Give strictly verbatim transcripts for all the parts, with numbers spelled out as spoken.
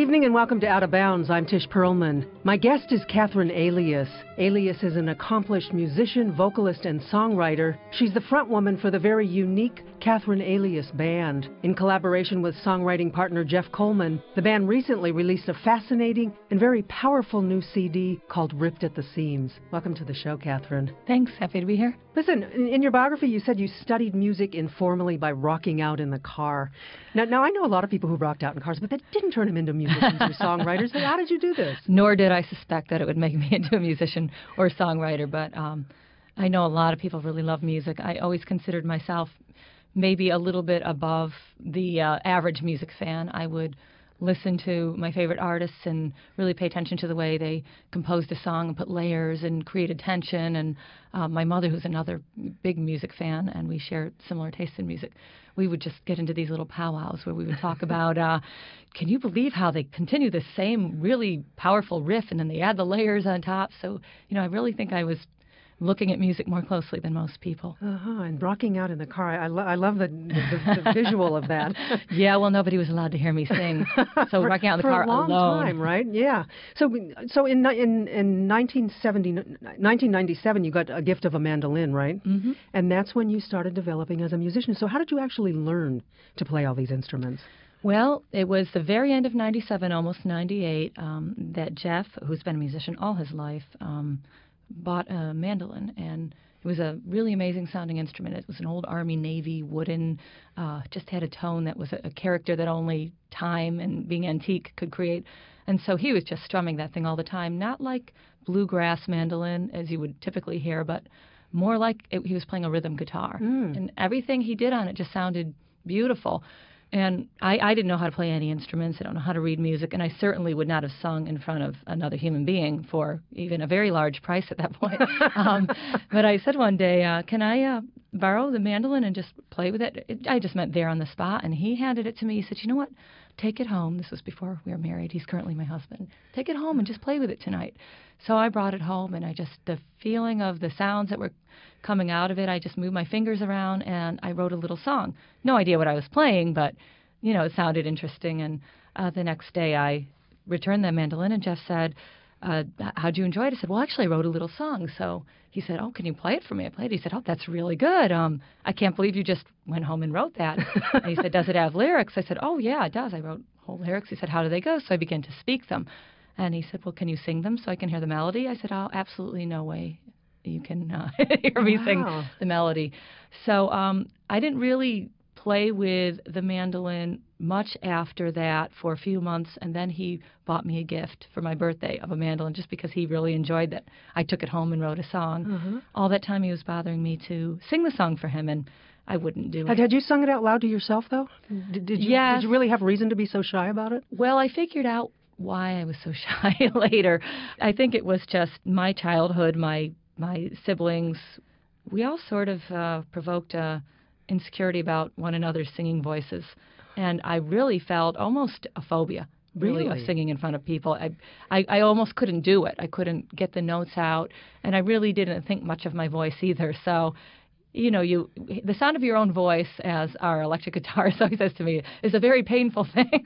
evening and welcome to Out of Bounds. I'm Tish Perlman. My guest is Catherine Alias. Alias is an accomplished musician, vocalist, and songwriter. She's the front woman for the very unique Catherine Alias Band. In collaboration with songwriting partner Jeff Coleman, the band recently released a fascinating and very powerful new C D called Ripped at the Seams. Welcome to the show, Catherine. Thanks. Happy to be here. Listen, in, in your biography, you said you studied music informally by rocking out in the car. Now, now, I know a lot of people who rocked out in cars, but that didn't turn them into musicians or songwriters. How did you do this? Nor did I suspect that it would make me into a musician or songwriter, but um, I know a lot of people really love music. I always considered myself maybe a little bit above the uh, average music fan. I would listen to my favorite artists and really pay attention to the way they composed a song and put layers and created tension. And uh, my mother, who's another big music fan, and we share similar tastes in music, we would just get into these little powwows where we would talk about, uh, can you believe how they continue the same really powerful riff and then they add the layers on top? So, you know, I really think I was looking at music more closely than most people. Uh-huh, and rocking out in the car. I, lo- I love the, the, the visual of that. Yeah, well, nobody was allowed to hear me sing, so for, rocking out in the for car a long alone. time, right? Yeah. So, so in in in nineteen seventy, nineteen ninety-seven, you got a gift of a mandolin, right? Mm-hmm. And that's when you started developing as a musician. So, how did you actually learn to play all these instruments? Well, it was the very end of ninety-seven, almost ninety-eight, um, that Jeff, who's been a musician all his life, um, bought a mandolin, and it was a really amazing sounding instrument. It was an old Army Navy wooden, uh, just had a tone that was a, a character that only time and being antique could create. And so he was just strumming that thing all the time, not like bluegrass mandolin as you would typically hear, but more like it, he was playing a rhythm guitar. Mm. And everything he did on it just sounded beautiful. And I, I didn't know how to play any instruments. I don't know how to read music, and I certainly would not have sung in front of another human being for even a very large price at that point. um, but I said one day, uh, can I uh, borrow the mandolin and just play with it? it? I just meant there on the spot, and he handed it to me. He said, you know what? Take it home. This was before we were married. He's currently my husband. Take it home and just play with it tonight. So I brought it home, and I just, the feeling of the sounds that were coming out of it, I just moved my fingers around, and I wrote a little song. No idea what I was playing, but, you know, it sounded interesting. And uh, the next day I returned that mandolin, and Jeff said, uh, how'd you enjoy it? I said, well, actually, I wrote a little song. So he said, oh, can you play it for me? I played it. He said, oh, that's really good. Um, I can't believe you just went home and wrote that. And he said, does it have lyrics? I said, oh, yeah, it does. I wrote whole lyrics. He said, how do they go? So I began to speak them. And he said, well, can you sing them so I can hear the melody? I said, oh, absolutely no way you can uh, hear me wow. sing the melody. So um, I didn't really play with the mandolin much after that for a few months, and then he bought me a gift for my birthday of a mandolin just because he really enjoyed that. I took it home and wrote a song. Mm-hmm. All that time he was bothering me to sing the song for him, and I wouldn't do it. Had, had you sung it out loud to yourself, though? Did, did, you, yes. did you really have reason to be so shy about it? Well, I figured out why I was so shy later. I think it was just my childhood, my my siblings. We all sort of uh, provoked uh, insecurity about one another's singing voices. And I really felt almost a phobia, really, Really? of singing in front of people. I, I, I almost couldn't do it. I couldn't get the notes out. And I really didn't think much of my voice either. So, you know, you the sound of your own voice, as our electric guitarist always says to me, is a very painful thing.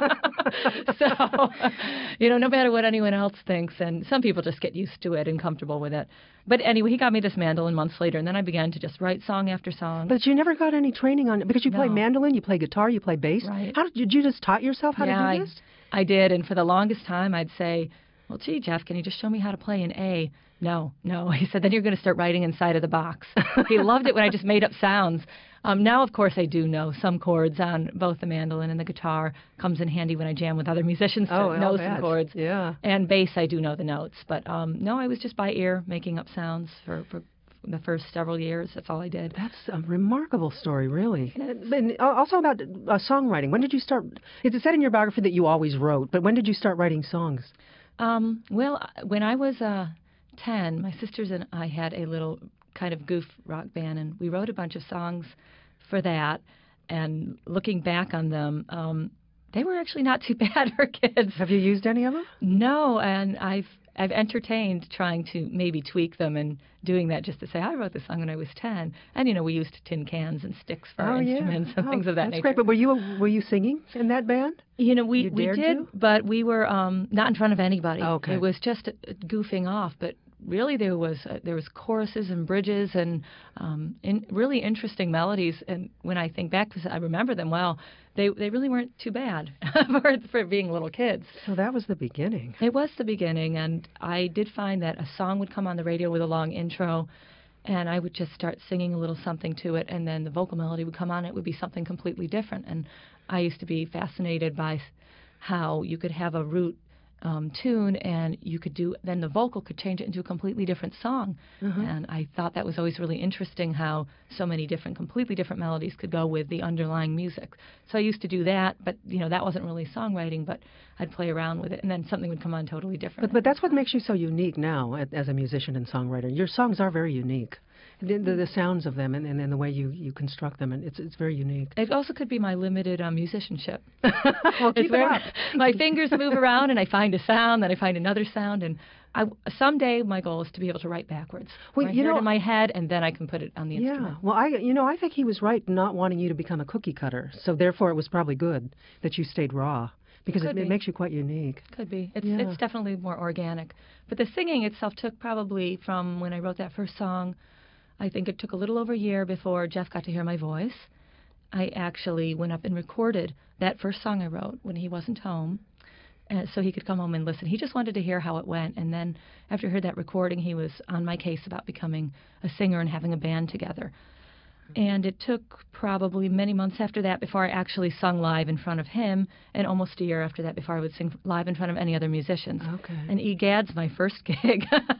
So, you know, no matter what anyone else thinks, and some people just get used to it and comfortable with it. But anyway, he got me this mandolin months later, and then I began to just write song after song. But you never got any training on it because you No. play mandolin, you play guitar, you play bass. Right. How did, did you just taught yourself how yeah, to do this? I, I did, and for the longest time, I'd say, well, gee, Jeff, can you just show me how to play an A? No, no. He said, then you're going to start writing inside of the box. He loved it when I just made up sounds. Um, now, of course, I do know some chords on both the mandolin and the guitar. Comes in handy when I jam with other musicians to Oh, I'll know bet. some chords. Yeah. And bass, I do know the notes. But um, no, I was just by ear making up sounds for, for the first several years. That's all I did. That's a remarkable story, really. And also about uh, songwriting. When did you start? It said in your biography that you always wrote, but when did you start writing songs? Um, well, when I was uh, ten, my sisters and I had a little kind of goof rock band, and we wrote a bunch of songs for that. And looking back on them, um, they were actually not too bad for kids. Have you used any of them? No, and I've I've entertained trying to maybe tweak them and doing that just to say, I wrote this song when I was ten. And, you know, we used tin cans and sticks for oh, our yeah. instruments and oh, things of that that's nature. Great. But were you were you singing in that band? You know, we, You we dared did, to? but we were um, not in front of anybody. Okay. It was just uh, goofing off, but really there was uh, there was choruses and bridges and um, in, really interesting melodies. And when I think back, because I remember them well, they they really weren't too bad for, for being little kids. So that was the beginning. It was the beginning, and I did find that a song would come on the radio with a long intro, and I would just start singing a little something to it, and then the vocal melody would come on. It would be something completely different. And I used to be fascinated by how you could have a root um, tune, and you could do then the vocal could change it into a completely different song. Uh-huh. And I thought that was always really interesting how so many different, completely different melodies could go with the underlying music. So I used to do that, but you know that wasn't really songwriting, but I'd play around with it, and then something would come on totally different. But but that's what makes you so unique now as a musician and songwriter. Your songs are very unique. The, the, the sounds of them and, and, and the way you, you construct them, and it's it's very unique. It also could be my limited um, musicianship. Well, keep it's it where up. My fingers move around, and I find a sound, then I find another sound, and I, someday my goal is to be able to write backwards. Well, I you hear know, it in my head, and then I can put it on the yeah. instrument. Well, I you know I think he was right not wanting you to become a cookie cutter. So therefore, it was probably good that you stayed raw because it, Could it be. makes you quite unique. Could be. It's Yeah. it's definitely more organic. But the singing itself took probably from when I wrote that first song. I think it took a little over a year before Jeff got to hear my voice. I actually went up and recorded that first song I wrote when he wasn't home, uh, so he could come home and listen. He just wanted to hear how it went. And then after he heard that recording, he was on my case about becoming a singer and having a band together. And it took probably many months after that before I actually sung live in front of him, and almost a year after that before I would sing live in front of any other musicians. Okay. And E G A D's my first gig.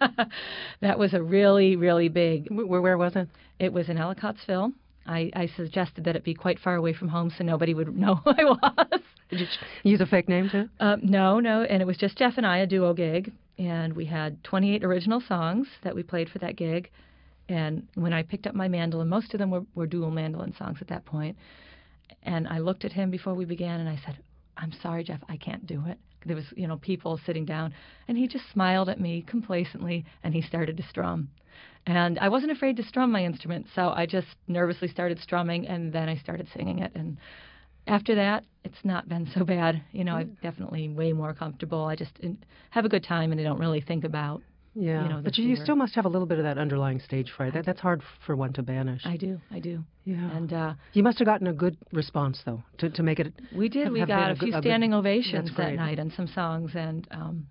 That was a really, really big. Where, where was it? It was in Ellicottsville. I, I suggested that it be quite far away from home so nobody would know who I was. Did you use a fake name too? Um, no, no, and it was just Jeff and I, a duo gig, and we had twenty-eight original songs that we played for that gig. And when I picked up my mandolin, most of them were, were dual mandolin songs at that point. And I looked at him before we began, and I said, I'm sorry, Jeff, I can't do it. There was, you know, people sitting down. And he just smiled at me complacently, and he started to strum. And I wasn't afraid to strum my instrument, so I just nervously started strumming, and then I started singing it. And after that, it's not been so bad. You know, I'm definitely way more comfortable. I just have a good time, and I don't really think about Yeah, You know, but the you, you fear. still must have a little bit of that underlying stage fright. That, that's hard for one to banish. I do, I do. Yeah. And uh, You must have gotten a good response, though, to, to make it... we did. have- We have got been a, a few good- a good- standing ovations that's that great. night and some songs, and um,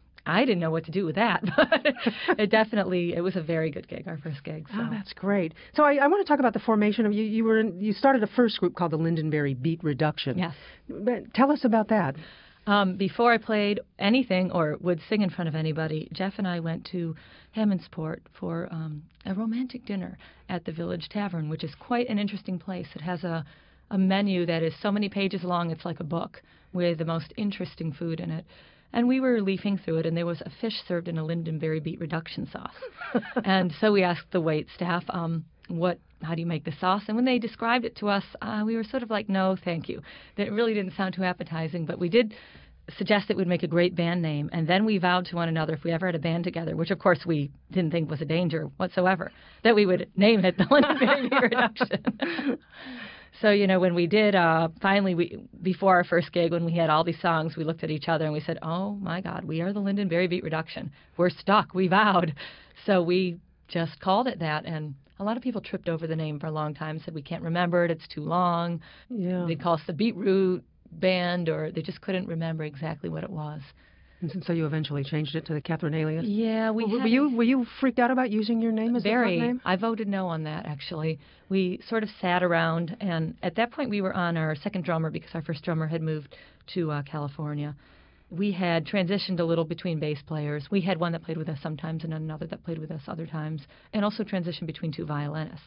I didn't know what to do with that. But it definitely, it was a very good gig, our first gig. So. Oh, that's great. So I, I want to talk about the formation of you. You were in, you started a first group called the Lindenberry Beat Reduction. Yes. But tell us about that. Um, before I played anything or would sing in front of anybody, Jeff and I went to Hammondsport for um, a romantic dinner at the Village Tavern, which is quite an interesting place. It has a, a menu that is so many pages long, it's like a book, with the most interesting food in it. And we were leafing through it, and there was a fish served in a Lindenberry beet reduction sauce. And so we asked the wait staff, um, what, how do you make the sauce? And when they described it to us, uh, we were sort of like, no, thank you. That really didn't sound too appetizing, but we did suggest it would make a great band name. And then we vowed to one another, if we ever had a band together, which of course we didn't think was a danger whatsoever, that we would name it the Lindenberry Beet Reduction. So, you know, when we did, uh, finally, we before our first gig, when we had all these songs, we looked at each other and we said, oh, my God, we are the Lindenberry Beet Reduction. We're stuck. We vowed. So we just called it that. And a lot of people tripped over the name for a long time, said we can't remember it, it's too long. Yeah. They'd call us the Beetroot Band, or they just couldn't remember exactly what it was. And so you eventually changed it to the Catherine alias. Yeah, we were, had, were you were you freaked out about using your name as the very. front name? I voted no on that, actually. We sort of sat around, and at that point we were on our second drummer because our first drummer had moved to uh, California. We had transitioned a little between bass players. We had one that played with us sometimes and another that played with us other times, and also transitioned between two violinists.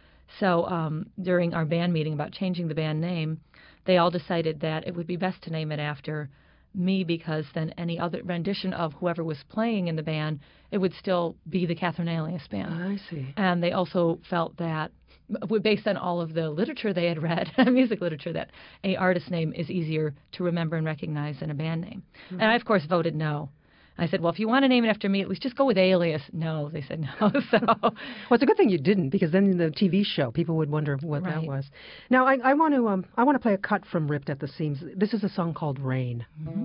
So um, during our band meeting about changing the band name, they all decided that it would be best to name it after me, because then any other rendition of whoever was playing in the band, it would still be the Catherine Alias Band. I see. And they also felt that, based on all of the literature they had read, music literature, that a artist name is easier to remember and recognize than a band name. Mm-hmm. And I, of course, voted no. I said, well, if you want to name it after me, at least just go with Alias. No, they said no. So, well, it's a good thing you didn't, because then in the T V show, people would wonder what right. that was. Now, I, I want to um, I want to play a cut from Ripped at the Seams. This is a song called Rain. Mm-hmm.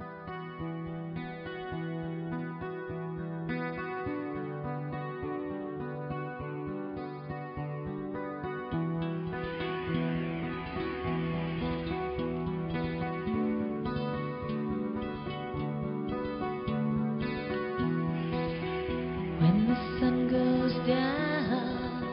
When the sun goes down,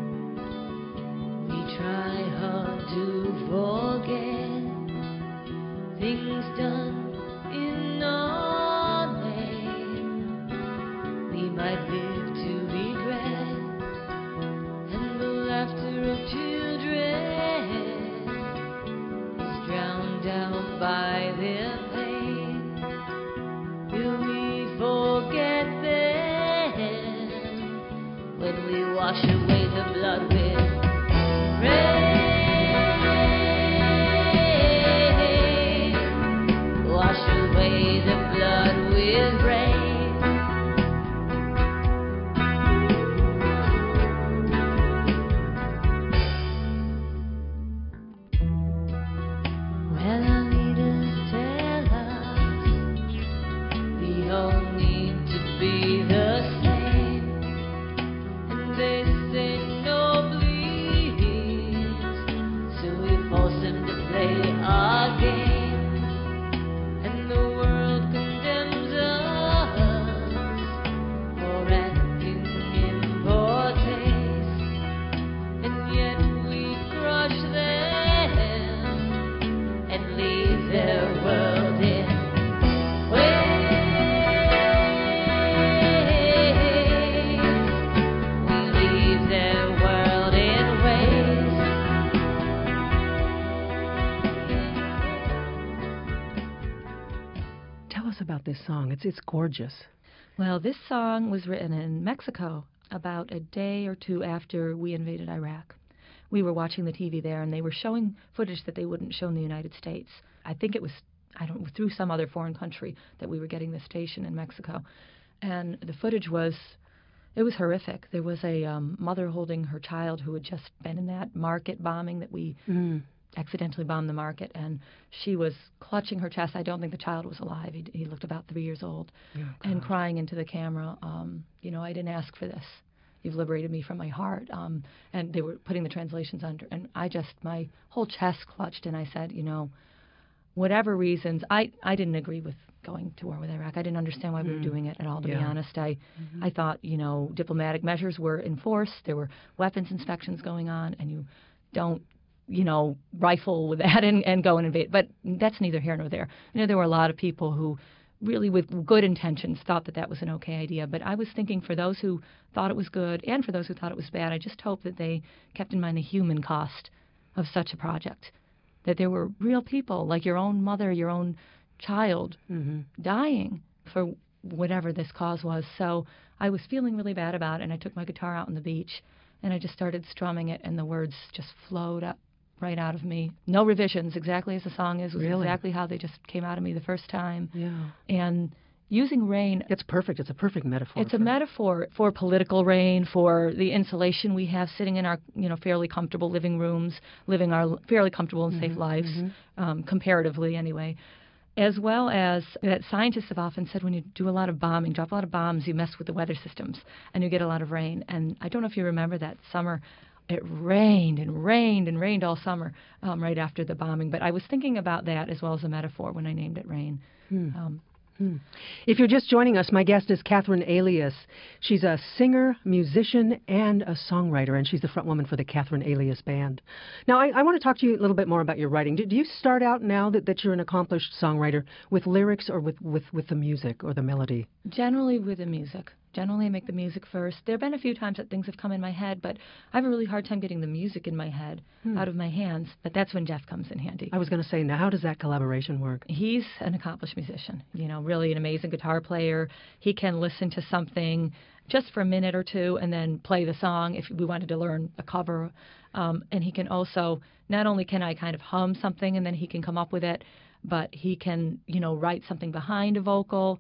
we try hard to forget things done in our name. We might live to regret, and the laughter of children is drowned out by their pain. Will we forget them when we wash away the blood with rain? Wash away the blood with rain. Well, our leaders tell us we all need to be the same, and they say no, please. So we force them to play our game, and the world condemns us for acting in poor taste, and yet we crush them and leave their world in waste. We leave their world in waste. Tell us about this song. It's it's gorgeous. Well, this song was written in Mexico about a day or two after we invaded Iraq. We were watching the T V there, and they were showing footage that they wouldn't show in the United States. I think it was, I don't, through some other foreign country that we were getting this station in Mexico. And the footage was, it was horrific. There was a um, mother holding her child who had just been in that market bombing that we Mm. accidentally bombed the market, and she was clutching her chest. I don't think the child was alive. He, he looked about three years old, Oh, and God. crying into the camera, um, you know, I didn't ask for this. You've liberated me from my heart. Um, and they were putting the translations under, and I just, my whole chest clutched, and I said, you know, whatever reasons, I, I didn't agree with going to war with Iraq. I didn't understand why we were Mm. doing it at all, to be Yeah. honest. I, Mhm. I thought, you know, diplomatic measures were enforced. There were weapons inspections going on, and you don't, you know, rifle with that and, and go and invade. But that's neither here nor there. You know, there were a lot of people who really with good intentions thought that that was an okay idea. But I was thinking for those who thought it was good and for those who thought it was bad, I just hope that they kept in mind the human cost of such a project, that there were real people like your own mother, your own child Mhm. dying for whatever this cause was. So I was feeling really bad about it, and I took my guitar out on the beach, and I just started strumming it, and the words just flowed up right out of me. No revisions, exactly as the song is, was Really? exactly how they just came out of me the first time. Yeah. And using rain, It's perfect. It's a perfect metaphor. it's a for- metaphor for political rain, for the insulation we have sitting in our, you know, fairly comfortable living rooms, living our fairly comfortable and safe Mhm, lives, mhm. um, comparatively anyway. As well as that scientists have often said when you do a lot of bombing, drop a lot of bombs, you mess with the weather systems and you get a lot of rain. And I don't know if you remember that summer, it rained and rained and rained all summer um, right after the bombing. But I was thinking about that as well as a metaphor when I named it Rain. Hmm. Um, Hmm. If you're just joining us, my guest is Catherine Alias. She's a singer, musician, and a songwriter, and she's the front woman for the Catherine Alias Band. Now, I, I want to talk to you a little bit more about your writing. Do, do you start out now that, that you're an accomplished songwriter with lyrics or with, with, with the music or the melody? Generally with the music. Generally I make the music first. There have been a few times that things have come in my head, but I have a really hard time getting the music in my head Hmm. out of my hands. But that's when Jeff comes in handy. I was going to say, now, how does that collaboration work? He's an accomplished musician, you know, really an amazing guitar player. He can listen to something just for a minute or two and then play the song if we wanted to learn a cover. Um, and he can also, not only can I kind of hum something and then he can come up with it, but he can, you know, write something behind a vocal.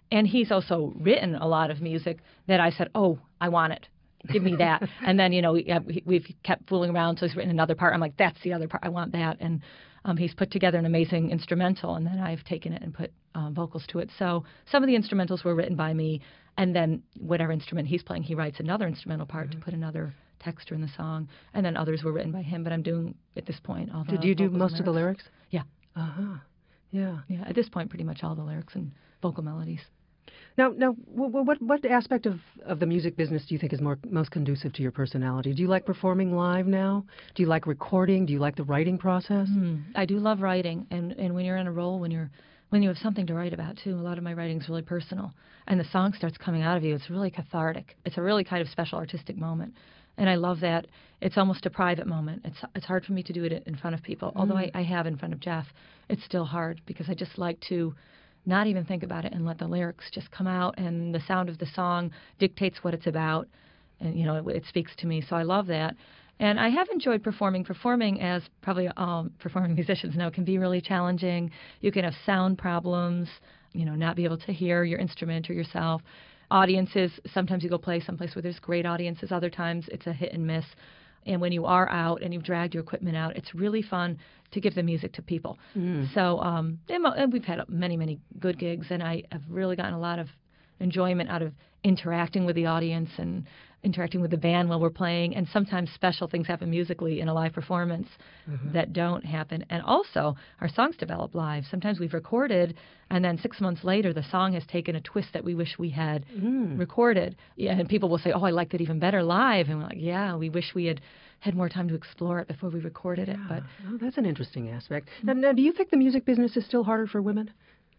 And he's also written a lot of music that I said, oh, I want it. Give me that. And then, you know, we, we've kept fooling around. So he's written another part. I'm like, that's the other part. I want that. And um, he's put together an amazing instrumental. And then I've taken it and put um, vocals to it. So some of the instrumentals were written by me. And then whatever instrument he's playing, he writes another instrumental part mm-hmm. to put another texture in the song. And then others were written by him. But I'm doing, at this point, all the Did you do most lyrics. of the lyrics? Yeah. Uh-huh. Yeah. Yeah. At this point, pretty much all the lyrics and vocal melodies. Now, now, what what, what aspect of, of the music business do you think is more most conducive to your personality? Do you like performing live now? Do you like recording? Do you like the writing process? Mm, I do love writing, and, and when you're in a role, when you're when you have something to write about too, a lot of my writing is really personal, and the song starts coming out of you. It's really cathartic. It's a really kind of special artistic moment, and I love that. It's almost a private moment. It's it's hard for me to do it in front of people, mm. although I, I have in front of Jeff. It's still hard because I just like to not even think about it and let the lyrics just come out, and the sound of the song dictates what it's about, and you know it, it speaks to me. So I love that, and I have enjoyed performing. Performing, as probably all performing musicians know, can be really challenging. You can have sound problems, you know, not be able to hear your instrument or yourself. Audiences, sometimes you go play someplace where there's great audiences. Other times it's a hit and miss. And when you are out and you've dragged your equipment out, it's really fun to give the music to people. Mm. So um, and we've had many, many good gigs, and I have really gotten a lot of enjoyment out of interacting with the audience and interacting with the band while we're playing. And sometimes special things happen musically in a live performance mm-hmm. that don't happen. And also, our songs develop live. Sometimes we've recorded, and then six months later, the song has taken a twist that we wish we had mm. recorded. Yeah, and people will say, oh, I liked it even better live. And we're like, yeah, we wish we had had more time to explore it before we recorded it. Yeah. But oh, that's an interesting aspect. Mm-hmm. Now, now, do you think the music business is still harder for women?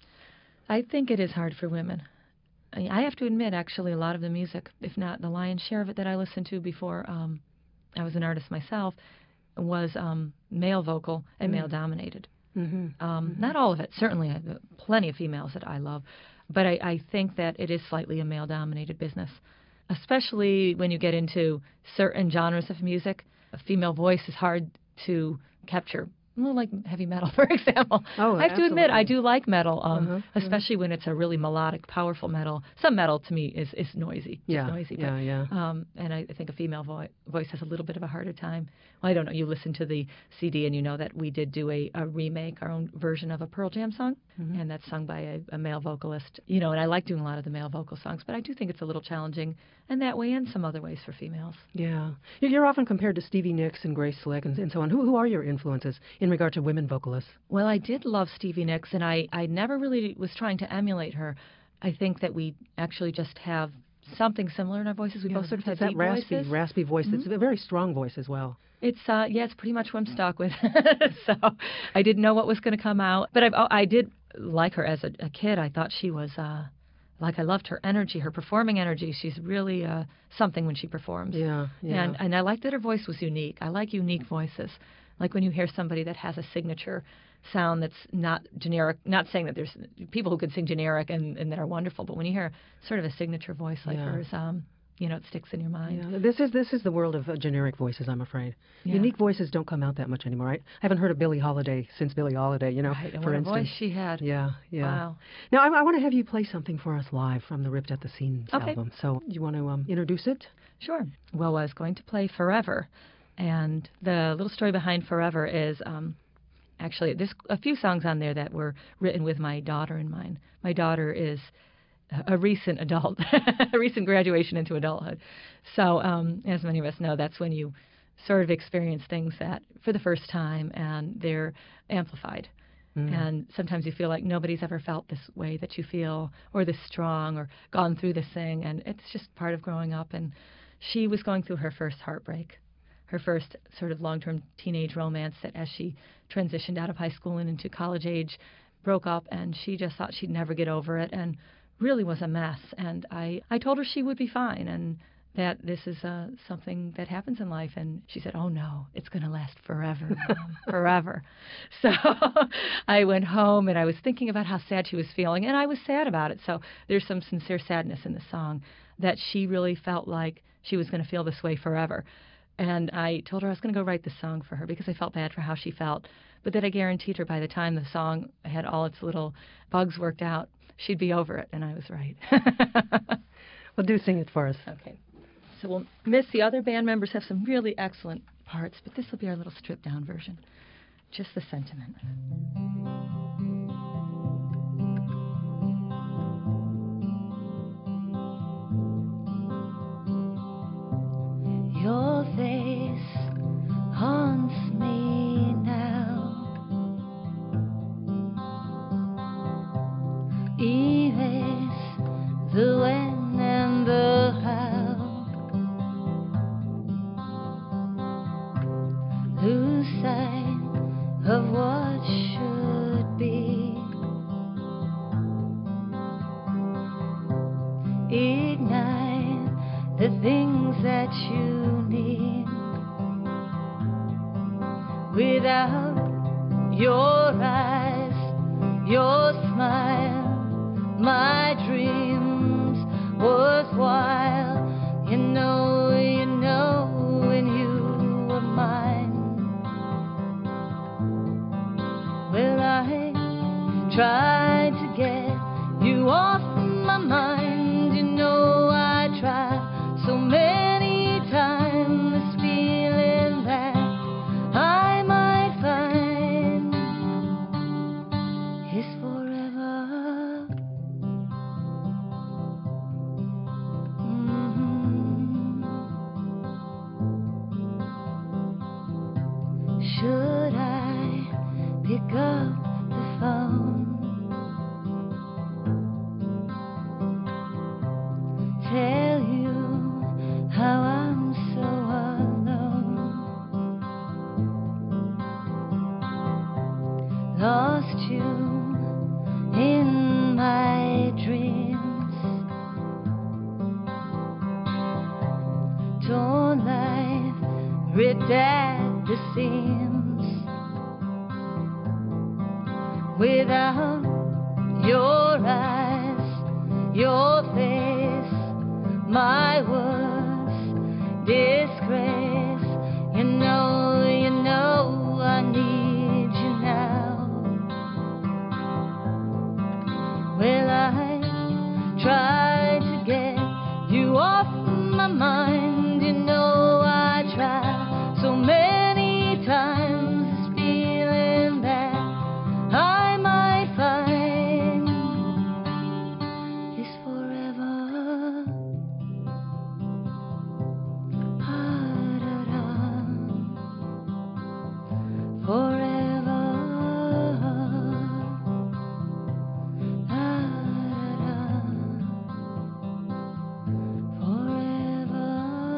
I think it is hard for women. I have to admit, actually, a lot of the music, if not the lion's share of it that I listened to before um, I was an artist myself, was um, male vocal and mm. male dominated. Mm-hmm. Um, mm-hmm. Not all of it. Certainly, uh, plenty of females that I love. But I, I think that it is slightly a male dominated business, especially when you get into certain genres of music. A female voice is hard to capture. Well, like heavy metal, for example. Oh, I have absolutely. to admit, I do like metal, um, uh-huh, especially uh-huh. when it's a really melodic, powerful metal. Some metal, to me, is, is noisy. Just yeah, noisy. Yeah, but, yeah. Um, and I, I think a female vo- voice has a little bit of a harder time. Well, I don't know. You listen to the C D and you know that we did do a, a remake, our own version of a Pearl Jam song, mm-hmm. and that's sung by a, a male vocalist. You know, and I like doing a lot of the male vocal songs, but I do think it's a little challenging in that way and some other ways for females. Yeah. You're often compared to Stevie Nicks and Grace Slick and, and so on. Who, who are your influences in regard to women vocalists? Well, I did love Stevie Nicks, and I, I never really was trying to emulate her. I think that we actually just have something similar in our voices. We yeah, both sort of have that deep raspy, voices. raspy voice. Mm-hmm. It's a very strong voice as well. It's uh, yeah, it's pretty much what I'm stuck with. So I didn't know what was going to come out, but I've, I did like her as a, a kid. I thought she was uh, like I loved her energy, her performing energy. She's really uh, something when she performs. Yeah, yeah. And and I liked that her voice was unique. I like unique voices. Like when you hear somebody that has a signature sound that's not generic, not saying that there's people who could sing generic and, and that are wonderful, but when you hear sort of a signature voice like yeah. hers, um, you know, it sticks in your mind. Yeah. This is this is the world of uh, generic voices, I'm afraid. Yeah. Unique voices don't come out that much anymore. I haven't heard of Billie Holiday since Billie Holiday, you know, Right, and for what a instance. voice she had. Yeah, yeah. Wow. Now, I, I want to have you play something for us live from the Ripped at the Seams Okay. album. So you want to um, introduce it? Sure. Well, I was going to play Forever. And the little story behind Forever is um, actually there's a few songs on there that were written with my daughter in mind. My daughter is a recent adult, a recent graduation into adulthood. So um, as many of us know, that's when you sort of experience things that for the first time and they're amplified. Mm. And sometimes you feel like nobody's ever felt this way that you feel or this strong or gone through this thing. And it's just part of growing up. And she was going through her first heartbreak, her first sort of long-term teenage romance that as she transitioned out of high school and into college age, broke up, and she just thought she'd never get over it and really was a mess. And I, I told her she would be fine and that this is uh, something that happens in life. And she said, oh, no, it's going to last forever, Mom, forever. So I went home and I was thinking about how sad she was feeling, and I was sad about it. So there's some sincere sadness in the song that she really felt like she was going to feel this way forever. And I told her I was going to go write the song for her because I felt bad for how she felt, but that I guaranteed her by the time the song had all its little bugs worked out, she'd be over it, and I was right. Well, do sing it for us. Okay. So we'll miss the other band members have some really excellent parts, but this will be our little stripped-down version. Just the sentiment. Your face haunts me now, erase the when and the how, lose sight of what should be, ignite the things that you need. Without your eyes, your smile, my dreams worthwhile. You know, you know when you were mine. Well, I tried to get you off my mind. You know I tried so many times. This feeling that I might find is forever. Mhm. Should I pick up the phone? Tell you how I'm so alone. Lost you in my dreams. Torn life ripped at the seams. Without your eyes, your face, my words, disgrace. You know, you know I need you now. Well, I tried to get you off my mind. You know I tried so many times. This feeling that I might find is forever. Ah-da-da. Forever. Ah-da-da. Forever.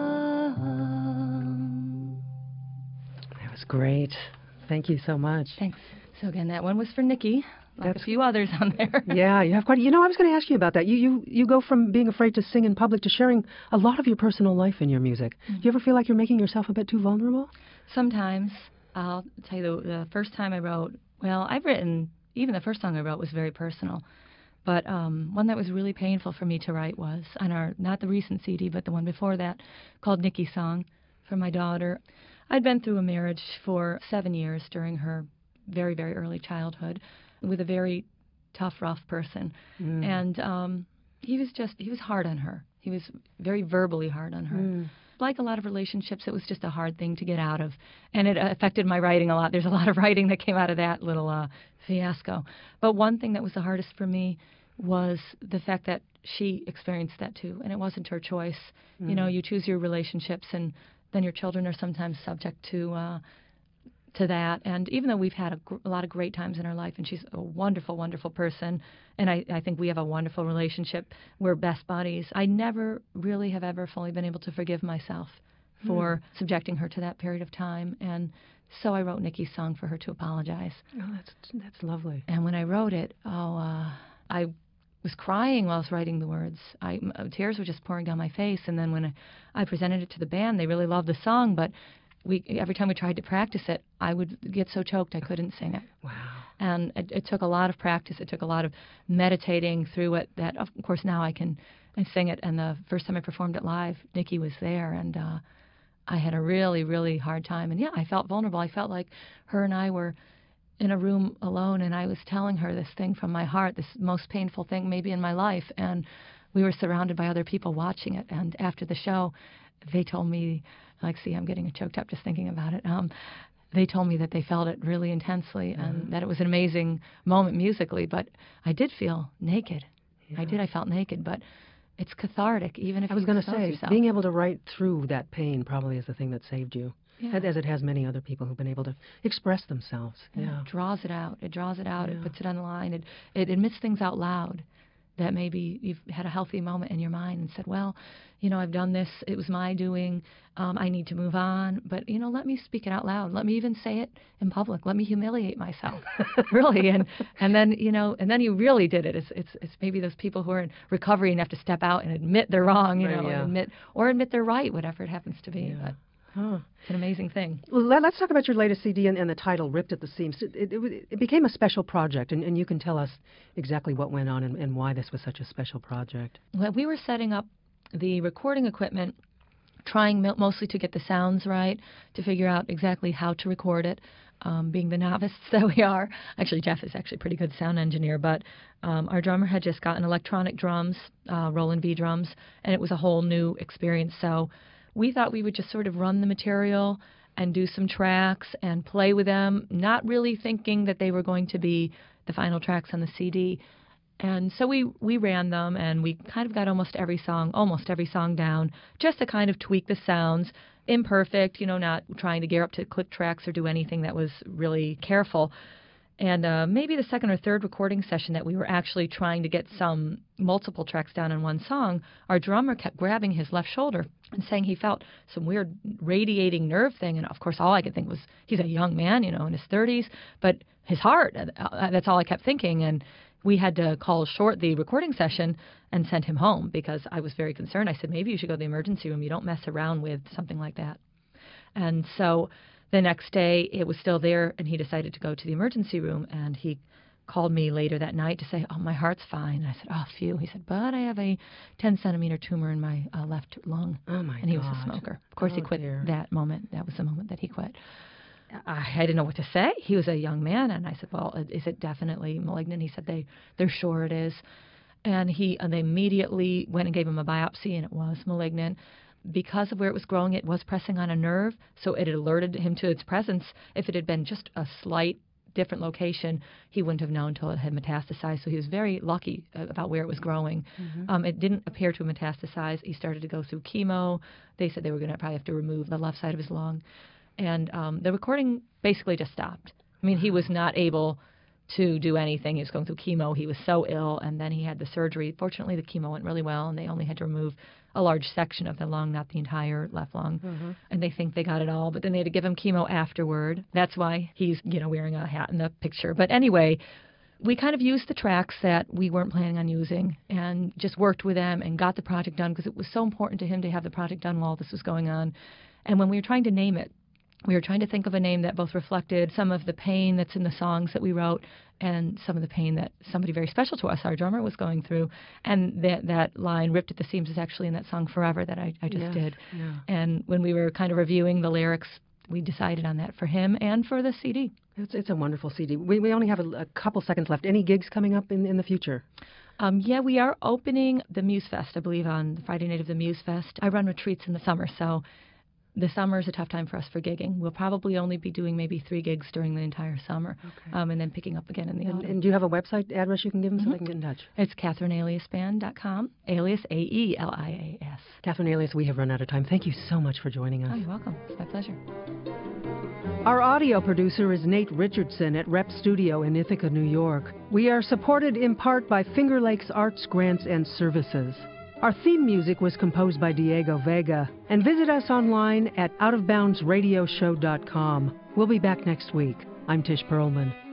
That was great. Thank you so much. Thanks. So again, that one was for Nikki, like That's- a few others on there. Yeah, you have quite. You know, I was going to ask you about that. You you you go from being afraid to sing in public to sharing a lot of your personal life in your music. Do you ever feel like you're making yourself a bit too vulnerable? Sometimes, I'll tell you, the, the first time I wrote, well, I've written, even the first song I wrote was very personal. But um, one that was really painful for me to write was on our, not the recent C D, but the one before that, called Nikki's Song, for my daughter. I'd been through a marriage for seven years during her very, very early childhood with a very tough, rough person. Mm. And um, he was just, he was hard on her. He was very verbally hard on her. Mm. Like a lot of relationships, it was just a hard thing to get out of. And it affected my writing a lot. There's a lot of writing that came out of that little uh, fiasco. But one thing that was the hardest for me was the fact that she experienced that too. And it wasn't her choice. Mm. You know, you choose your relationships, and then your children are sometimes subject to uh, to that. And even though we've had a, gr- a lot of great times in our life, and she's a wonderful, wonderful person, and I, I think we have a wonderful relationship, we're best buddies, I never really have ever fully been able to forgive myself for subjecting her to that period of time. And so I wrote Nikki's Song for her to apologize. Oh, that's that's lovely. And when I wrote it, oh, uh, I was crying while I was writing the words. I, m- uh, tears were just pouring down my face. And then when I, I presented it to the band, they really loved the song, but we every time we tried to practice it, I would get so choked I couldn't sing it. Wow. And it, it took a lot of practice. It took a lot of meditating through it. That, of course, now I can I sing it. And the first time I performed it live, Nikki was there, and uh, I had a really, really hard time. And yeah, I felt vulnerable. I felt like her and I were in a room alone, and I was telling her this thing from my heart, this most painful thing maybe in my life, and we were surrounded by other people watching it. And after the show, they told me, like, see, I'm getting choked up just thinking about it. Um, they told me that they felt it really intensely mm-hmm. and that it was an amazing moment musically, but I did feel naked. Yeah. I did. I felt naked, but it's cathartic, even if I was going to say, yourself. Being able to write through that pain probably is the thing that saved you, yeah. as it has many other people who've been able to express themselves. Yeah. Yeah. It draws it out. It draws it out. Yeah. It puts it on the line. It, it admits things out loud that maybe you've had a healthy moment in your mind and said, well, you know, I've done this. It was my doing. Um, I need to move on. But, you know, let me speak it out loud. Let me even say it in public. Let me humiliate myself, really. And and then, you know, and then you really did it. It's it's it's maybe those people who are in recovery and have to step out and admit they're wrong, you right, know, yeah. and admit or admit they're right, whatever it happens to be. Yeah. But huh. it's an amazing thing. Well, let, let's talk about your latest C D and, and the title, Ripped at the Seams. It, it, it, it became a special project, and, and you can tell us exactly what went on and, and why this was such a special project. Well, we were setting up the recording equipment, trying mo- mostly to get the sounds right, to figure out exactly how to record it. Um, being the novices that we are, actually Jeff is actually a pretty good sound engineer, but um, our drummer had just gotten electronic drums, uh, Roland V drums, and it was a whole new experience. So we thought we would just sort of run the material and do some tracks and play with them, not really thinking that they were going to be the final tracks on the C D. And so we, we ran them, and we kind of got almost every song, almost every song down, just to kind of tweak the sounds. Imperfect, you know, not trying to gear up to click tracks or do anything that was really careful. And uh, maybe the second or third recording session that we were actually trying to get some multiple tracks down in one song, our drummer kept grabbing his left shoulder and saying he felt some weird radiating nerve thing. And, of course, all I could think was he's a young man, you know, in his thirties, but his heart, uh, that's all I kept thinking. And we had to call short the recording session and send him home because I was very concerned. I said, maybe you should go to the emergency room. You don't mess around with something like that. And so the next day it was still there, and he decided to go to the emergency room, and he called me later that night to say, oh, my heart's fine. And I said, oh, phew. He said, but I have a ten centimeter tumor in my uh, left lung. Oh, my God. And he was a smoker. Of course, oh, he quit dear. that moment. That was the moment that he quit. I, I didn't know what to say. He was a young man, and I said, well, is it definitely malignant? He said, they, they're sure it is. And he and they immediately went and gave him a biopsy, and it was malignant. Because of where it was growing, it was pressing on a nerve, so it had alerted him to its presence. If it had been just a slight different location, he wouldn't have known until it had metastasized. So he was very lucky about where it was growing. Mm-hmm. Um, it didn't appear to metastasize. He started to go through chemo. They said they were going to probably have to remove the left side of his lung. And um, the recording basically just stopped. I mean, he was not able to do anything. He was going through chemo. He was so ill, and then he had the surgery. Fortunately, the chemo went really well, and they only had to remove a large section of the lung, not the entire left lung. Mm-hmm. And they think they got it all, but then they had to give him chemo afterward. That's why he's, you know, wearing a hat in the picture. But anyway, we kind of used the tracks that we weren't planning on using and just worked with them and got the project done because it was so important to him to have the project done while this was going on. And when we were trying to name it, we were trying to think of a name that both reflected some of the pain that's in the songs that we wrote and some of the pain that somebody very special to us, our drummer, was going through. And that that line, Ripped at the Seams, is actually in that song Forever that I, I just yes, did. Yeah. And when we were kind of reviewing the lyrics, we decided on that for him and for the C D. It's, it's a wonderful C D. We, we only have a, a couple seconds left. Any gigs coming up in, in the future? Um, yeah, we are opening the Muse Fest, I believe, on Friday night of the Muse Fest. I run retreats in the summer, so the summer is a tough time for us for gigging. We'll probably only be doing maybe three gigs during the entire summer, okay. um, and then picking up again in the and, autumn. And do you have a website address you can give them mm-hmm. so they can get in touch? It's Catherine Alias Band dot com, Alias, A E L I A S. Catherine Alias, we have run out of time. Thank you so much for joining us. Oh, you're welcome. It's my pleasure. Our audio producer is Nate Richardson at Rep Studio in Ithaca, New York. We are supported in part by Finger Lakes Arts Grants and Services. Our theme music was composed by Diego Vega. And visit us online at out of bounds radio show dot com. We'll be back next week. I'm Tish Perlman.